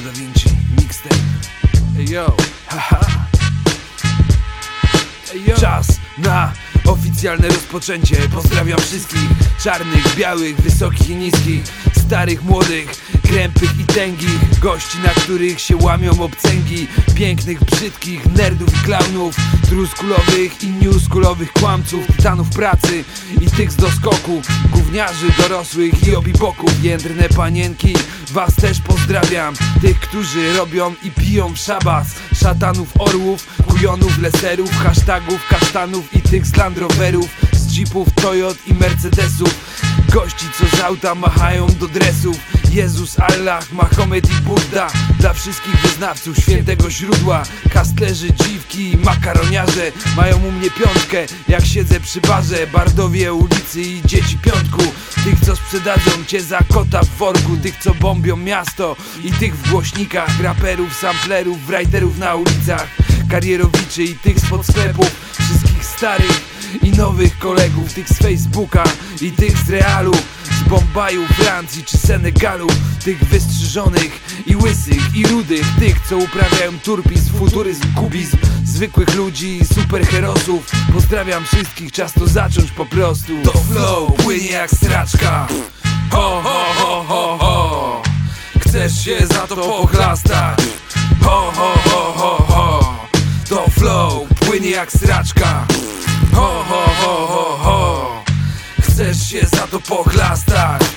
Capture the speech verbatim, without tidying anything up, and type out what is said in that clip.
Da Vinci, mixtape. Ey yo, haha. Ey yo. Czas na oficjalne rozpoczęcie. Pozdrawiam wszystkich czarnych, białych, wysokich i niskich, starych, młodych, krępych i tęgich, gości, na których się łamią obcęgi, pięknych, brzydkich, nerdów i klaunów, truskulowych i newskulowych kłamców, tytanów pracy i tych z doskoku, gówniarzy dorosłych i obiboków, jędrne panienki, was też pozdrawiam, tych, którzy robią i piją w szabas, szatanów, orłów, kujonów, leserów, hashtagów, kasztanów i tych z Land Roverów, z jeepów, Toyot i Mercedesów, gości, co z auta machają do dresów. Jezus, Allah, Mahomet i Budda, dla wszystkich wyznawców świętego źródła. Kastlerzy, dziwki i makaroniarze mają u mnie piątkę, jak siedzę przy barze. Bardowie ulicy i dzieci piątku, tych, co sprzedadzą cię za kota w worku, tych, co bombią miasto i tych w głośnikach, raperów, samplerów, writerów na ulicach, karierowiczy i tych spod sklepów, wszystkich starych i nowych kolegów, tych z Facebooka i tych z realu, z Bombaju, Francji czy Senegalu, tych wystrzyżonych i łysych i rudych, tych, co uprawiają turpizm, futuryzm, kubizm, zwykłych ludzi i superherosów. Pozdrawiam wszystkich, czas to zacząć po prostu. To flow płynie jak sraczka. Ho, ho, ho, ho, ho. Chcesz się za to pochlastać? Ho, ho, ho, ho, ho. To flow płynie jak sraczka. Ho, ho, ho, ho, ho. Chcesz się za to pochlastać?